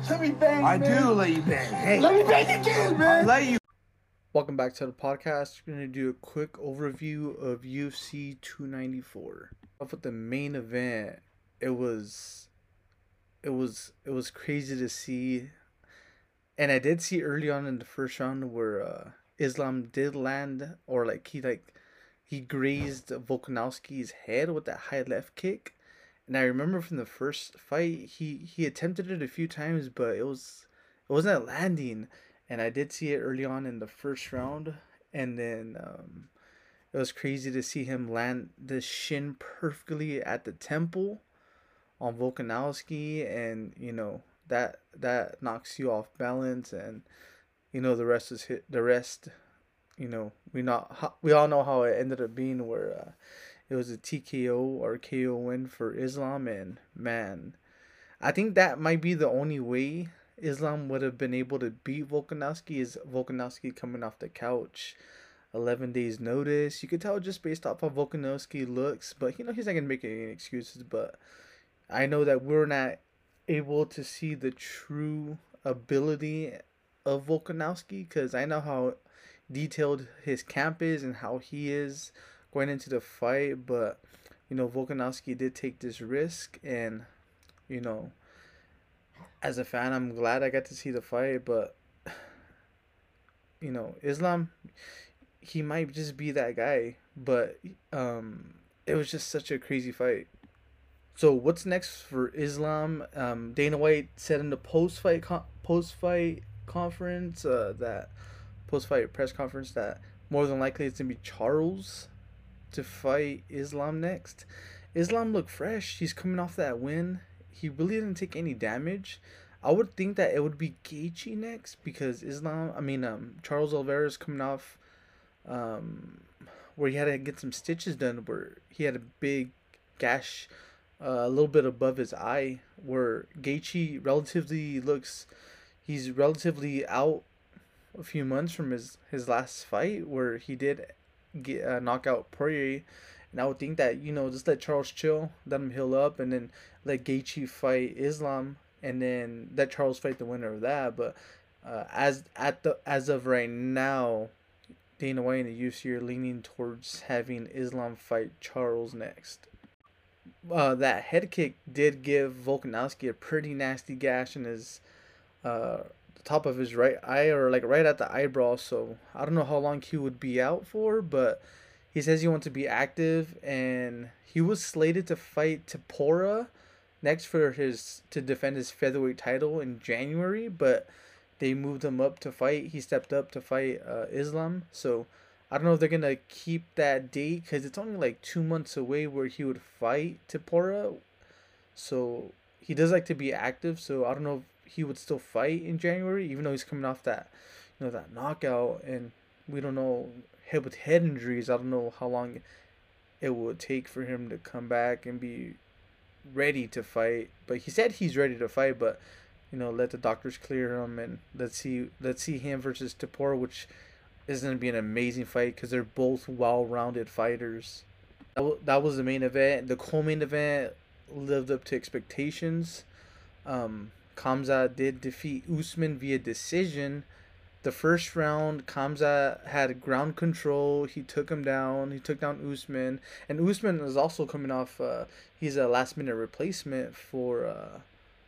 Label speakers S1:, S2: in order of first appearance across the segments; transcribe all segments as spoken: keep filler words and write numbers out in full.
S1: Let me bang,
S2: I
S1: man.
S2: do let you bang. Hey,
S1: Let me bang again, man.
S2: I let you.
S3: Welcome back to the podcast. We're going to do a quick overview of U F C two ninety-four. Off with the main event, it was it was it was crazy to see. And I did see early on in the first round where uh, Islam did land, or like he like he grazed Volkanovski's head with that high left kick. And I remember from the first fight, he he attempted it a few times, but it was it wasn't landing. And I did see it early on in the first round, and then um, it was crazy to see him land the shin perfectly at the temple on Volkanovski, and you know that that knocks you off balance, and you know the rest is hit. The rest, you know, we not we all know how it ended up being, where uh, it was a T K O or K O win for Islam, and man, I think that might be the only way Islam would have been able to beat Volkanovski is Volkanovski coming off the couch, eleven days notice. You could tell just based off how Volkanovski looks, but you know he's not gonna make any excuses. But I know that we're not able to see the true ability of Volkanovski, because I know how detailed his camp is and how he is going into the fight. But you know Volkanovski did take this risk, and you know as a fan I'm glad I got to see the fight. But you know Islam, he might just be that guy, but um it was just such a crazy fight. So what's next for Islam? Um, Dana White said in the post fight con- post fight conference uh, that post fight press conference that more than likely it's gonna be Charles to fight Islam next. Islam looked fresh. He's coming off that win. He really didn't take any damage. I would think that it would be Gaethje next, because Islam. I mean, um, Charles Oliveira coming off, um, where he had to get some stitches done, where he had a big gash uh, a little bit above his eye, where Gaethje relatively looks, he's relatively out a few months from his, his last fight, where he did get uh, knock out Poirier. And I would think that, you know, just let Charles chill, let him heal up, and then let Gaethje fight Islam, and then let Charles fight the winner of that. But uh, as at the as of right now, Dana White and the U F C are leaning towards having Islam fight Charles next. Uh, that head kick did give Volkanovski a pretty nasty gash in his uh, the top of his right eye, or like right at the eyebrow. So I don't know how long he would be out for, but he says he wants to be active, and he was slated to fight Topuria next for his to defend his featherweight title in January, but they moved him up to fight. He stepped up to fight uh, Islam. So I don't know if they're gonna keep that date, because it's only like two months away where he would fight Topuria. So he does like to be active. So I don't know if he would still fight in January, even though he's coming off that, you know, that knockout, and we don't know head with head injuries. I don't know how long it would take for him to come back and be ready to fight. But he said he's ready to fight, but you know, let the doctors clear him, and let's see let's see him versus Topuria, which is going to be an amazing fight, because they're both well-rounded fighters. That, w- that was the main event. The co-main event lived up to expectations. Um, Khamzat did defeat Usman via decision. The first round, Khamzat had ground control. He took him down. He took down Usman. And Usman is also coming off, uh, he's a last-minute replacement for uh,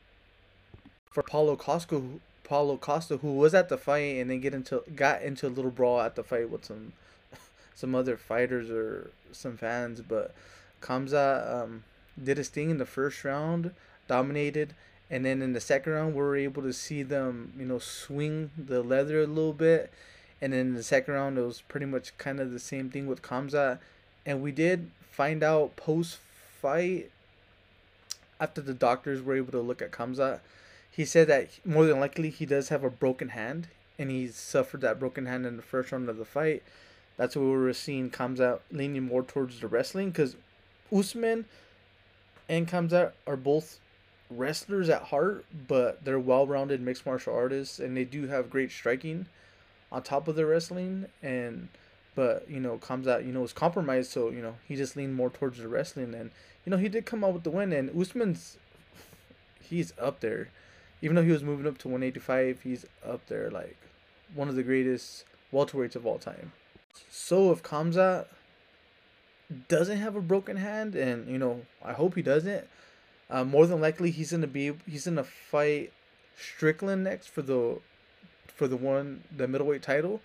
S3: for Paulo Costa, Paulo Costa, who was at the fight and then get into got into a little brawl at the fight with some some other fighters or some fans. But Khamzat um, did his thing in the first round, dominated, and then in the second round we were able to see them, you know, swing the leather a little bit. And then in the second round it was pretty much kind of the same thing with Khamzat, and we did find out post fight, after the doctors were able to look at Khamzat. He said that more than likely he does have a broken hand, and he suffered that broken hand in the first round of the fight. That's why we were seeing Khamzat leaning more towards the wrestling, because Usman and Khamzat are both wrestlers at heart, but they're well-rounded mixed martial artists, and they do have great striking on top of their wrestling. And but you know Khamzat, you know, was compromised, so you know he just leaned more towards the wrestling, and you know he did come out with the win. And Usman's, he's up there. Even though he was moving up to one eighty-five, he's up there like one of the greatest welterweights of all time. So if Khamzat doesn't have a broken hand, and you know, I hope he doesn't, uh, more than likely he's gonna be he's gonna fight Strickland next for the for the one the middleweight title,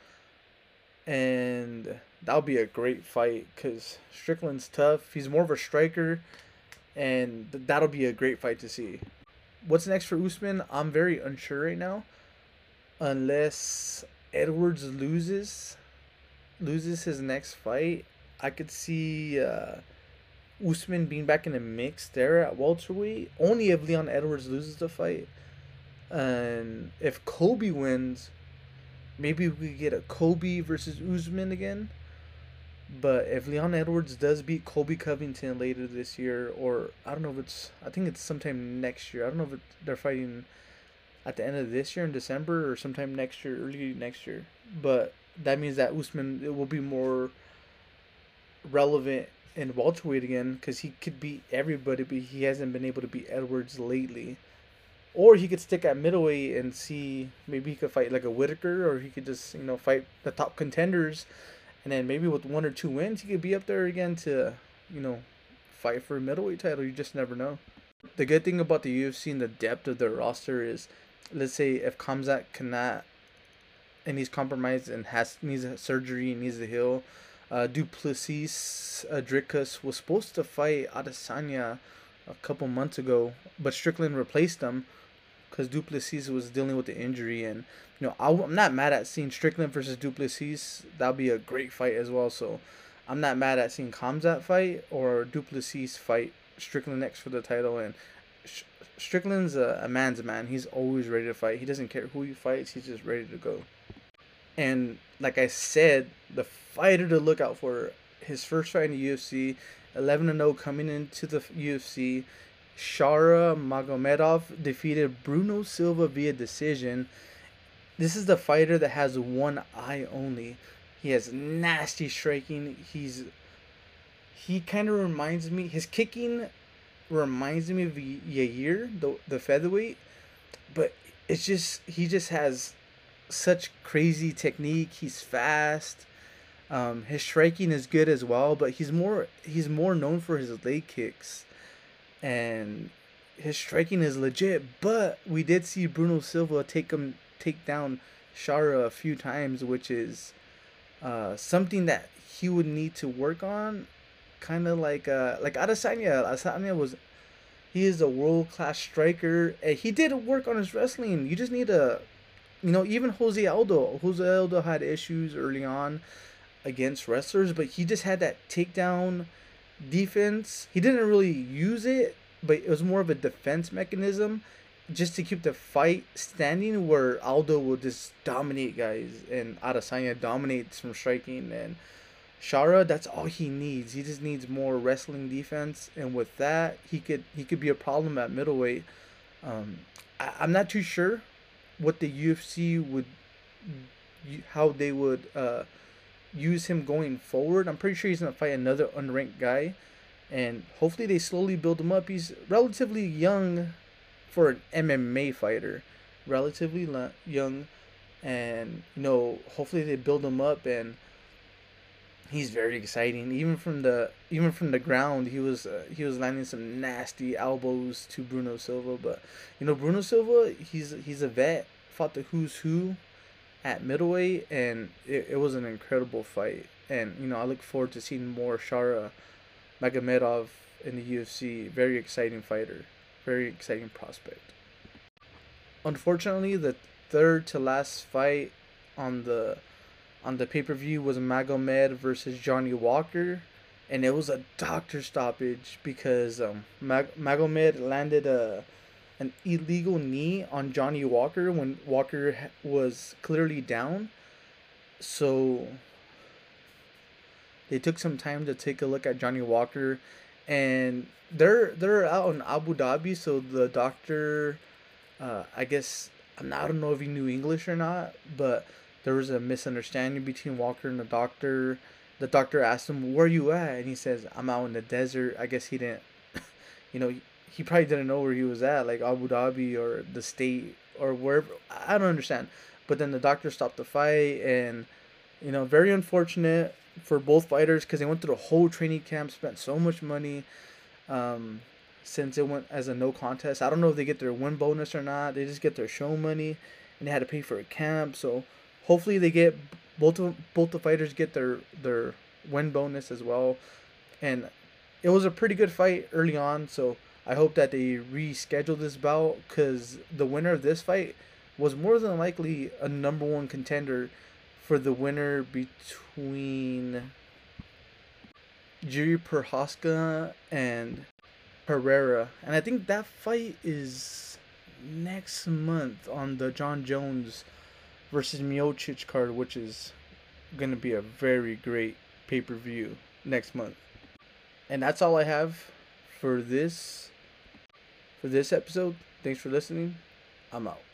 S3: and that'll be a great fight because Strickland's tough. He's more of a striker, and th- that'll be a great fight to see. What's next for Usman? I'm very unsure right now, unless Edwards loses loses his next fight. I could see uh, Usman being back in the mix there at welterweight. Only if Leon Edwards loses the fight, and if Kobe wins, maybe we could get a Kobe versus Usman again. But if Leon Edwards does beat Colby Covington later this year, or I don't know if it's, I think it's sometime next year. I don't know if it, they're fighting at the end of this year in December or sometime next year, early next year. But that means that Usman it will be more relevant in welterweight again because he could beat everybody, but he hasn't been able to beat Edwards lately. Or he could stick at middleweight and see maybe he could fight like a Whitaker, or he could just you know fight the top contenders. And then maybe with one or two wins, he could be up there again to, you know, fight for a middleweight title. You just never know. The good thing about the U F C and the depth of their roster is, let's say if Khamzat cannot, and he's compromised and has needs a surgery and needs to heal, uh, Duplessis Adrikas was supposed to fight Adesanya a couple months ago, but Strickland replaced him because Duplessis was dealing with the injury. And you know, I'm not mad at seeing Strickland versus Duplessis. That'll be a great fight as well. So I'm not mad at seeing Khamzat fight or Duplessis fight Strickland next for the title. And Strickland's a, a man's man. He's always ready to fight. He doesn't care who he fights. He's just ready to go. And like I said, the fighter to look out for, his first fight in the U F C, eleven and oh coming into the U F C. Shara Magomedov defeated Bruno Silva via decision. This is the fighter that has one eye only. He has nasty striking. He's he kind of reminds me. His kicking reminds me of Yair, the the featherweight, but it's just he just has such crazy technique. He's fast. Um, his striking is good as well, but he's more he's more known for his leg kicks, and his striking is legit. But we did see Bruno Silva take him take down Shara a few times, which is uh, something that he would need to work on. Kind of like uh, like Adesanya. Adesanya was he is a world class striker, and he did work on his wrestling. You just need a, you know, even Jose Aldo. Jose Aldo had issues early on against wrestlers, but he just had that takedown defense. He didn't really use it, but it was more of a defense mechanism just to keep the fight standing, where Aldo will just dominate guys and Adesanya dominates from striking. And Shara, that's all he needs. He just needs more wrestling defense, and with that, he could he could be a problem at middleweight. Um, I, I'm not too sure what the U F C would, how they would uh, use him going forward. I'm pretty sure he's gonna fight another unranked guy, and hopefully they slowly build him up. He's relatively young for an M M A fighter, relatively young, and you know, hopefully they build him up, and he's very exciting. Even from the even from the ground, he was uh, he was landing some nasty elbows to Bruno Silva. But you know, Bruno Silva, he's he's a vet, fought the who's who at middleweight, and it, it was an incredible fight. And you know, I look forward to seeing more Shara Magomedov in the U F C. Very exciting fighter. Very exciting prospect. Unfortunately, the third to last fight on the on the pay-per-view was Magomed versus Johnny Walker, and it was a doctor stoppage because um, Mag- Magomed landed a an illegal knee on Johnny Walker when Walker was clearly down. So they took some time to take a look at Johnny Walker, and they're they're out in Abu Dhabi. So the doctor, uh, I guess I'm not, I don't know if he knew English or not, but there was a misunderstanding between Walker and the doctor. The doctor asked him, "Where you at?" And he says, "I'm out in the desert." I guess he didn't, you know, he probably didn't know where he was at, like Abu Dhabi or the state or wherever. I don't understand. But then the doctor stopped the fight, and you know, very unfortunate for both fighters because they went through the whole training camp, spent so much money. Um, since it went as a no contest, I don't know if they get their win bonus or not. They just get their show money, and they had to pay for a camp. So hopefully they get both of both the fighters get their their win bonus as well. And it was a pretty good fight early on. So I hope that they reschedule this bout because the winner of this fight was more than likely a number one contender for the winner between Jiri Prochazka and Pereira. And I think that fight is next month on the John Jones versus Miocic card, which is going to be a very great pay-per-view next month. And that's all I have for this for this episode. Thanks for listening. I'm out.